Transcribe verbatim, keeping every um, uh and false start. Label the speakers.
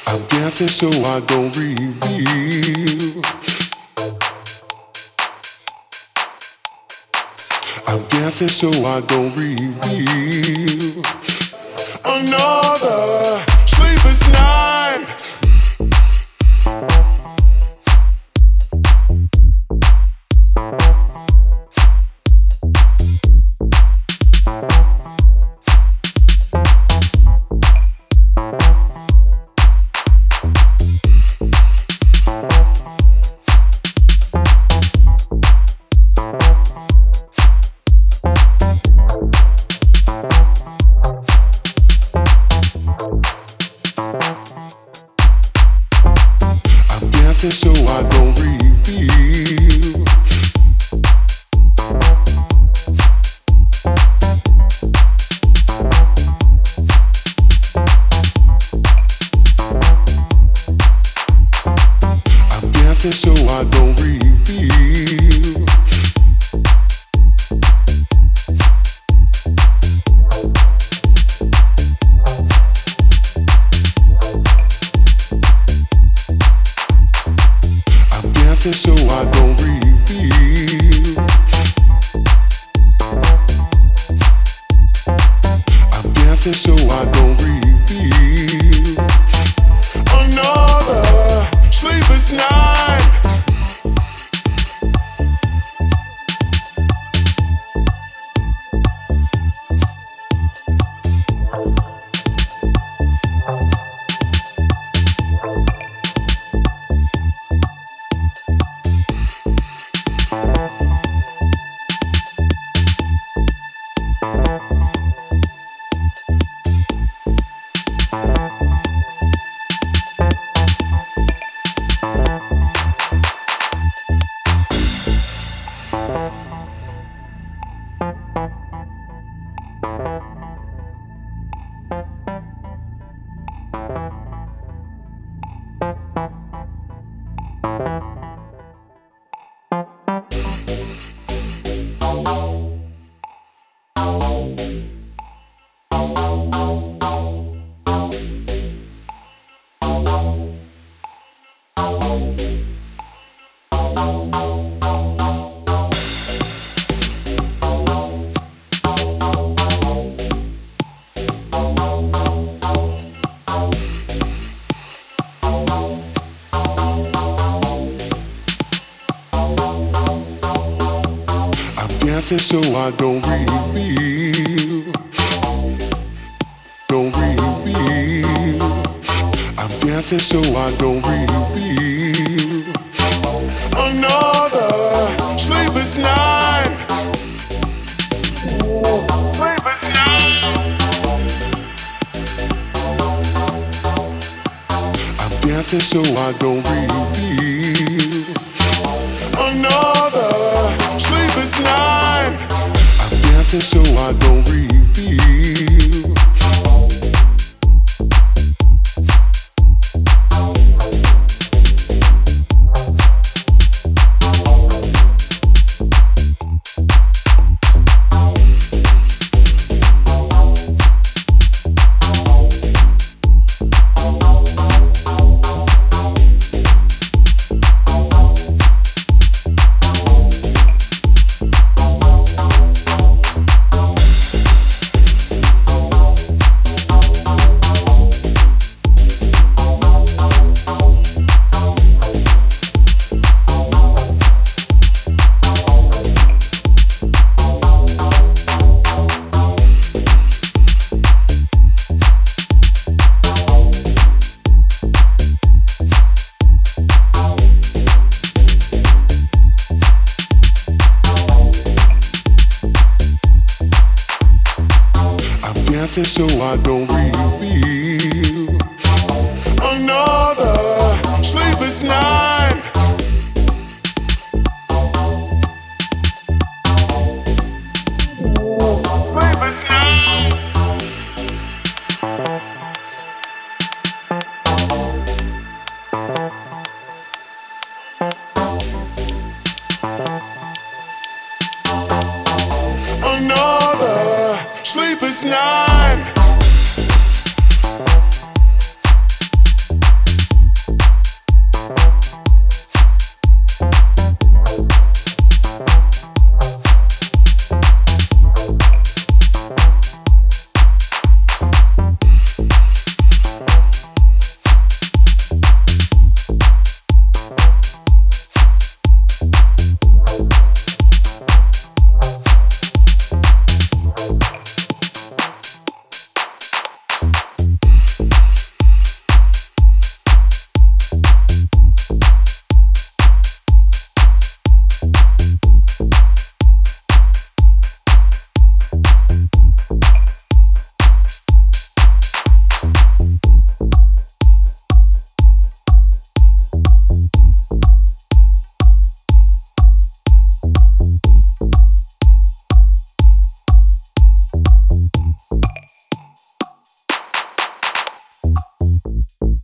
Speaker 1: I'm dancing so I don't reveal. I'm dancing so I don't reveal. Another sleepless night. Dancing so I don't reveal. I'm dancing so I don't reveal. Dancing so I don't reveal. I'm dancing so I don't reveal. Another sleepless night. Dancing so I don't reveal. Don't reveal. I'm dancing so I don't reveal. Another sleepless night. Sleepless night. I'm dancing so I don't reveal. Another sleepless night. I'm dancing so I don't reveal. Dancing so I don't reveal. Another sleepless night. Sleepless night. Another sleepless night.